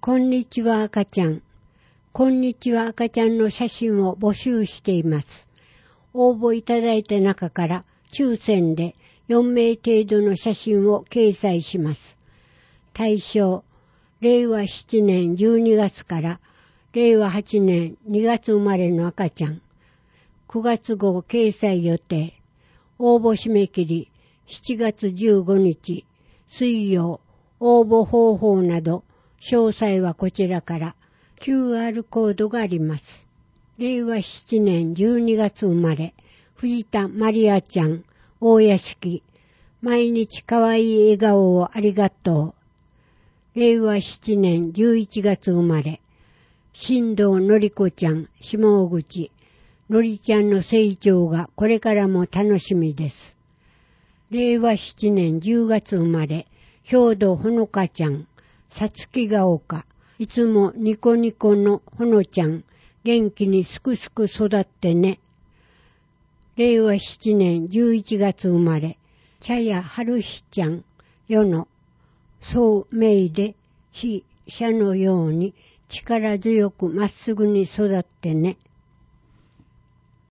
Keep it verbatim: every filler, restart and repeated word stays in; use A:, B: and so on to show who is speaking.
A: こんにちは赤ちゃん。こんにちは赤ちゃんの写真を募集しています。応募いただいた中から抽選でよんめい程度の写真を掲載します。対象、れいわななねんじゅうにがつかられいわはちねんにがつ生まれの赤ちゃん。くがつ号掲載予定。応募締め切りしちがつじゅうごにち水曜。応募方法など詳細はこちらから。 キューアール コードがあります。れいわななねんじゅうにがつ生まれ、藤田マリアちゃん、大屋敷。毎日かわいい笑顔をありがとう。れいわななねんじゅういちがつ生まれ、新藤のりこちゃん、下口。のりちゃんの成長がこれからも楽しみです。れいわななねんじゅうがつ生まれ、兵藤ほのかちゃん、さつきが丘。いつもニコニコのほのちゃん、元気にすくすく育ってね。れいわななねんじゅういちがつ生まれ、茶屋春日ちゃん、世の、そうめいで、飛車のように力強くまっすぐに育ってね。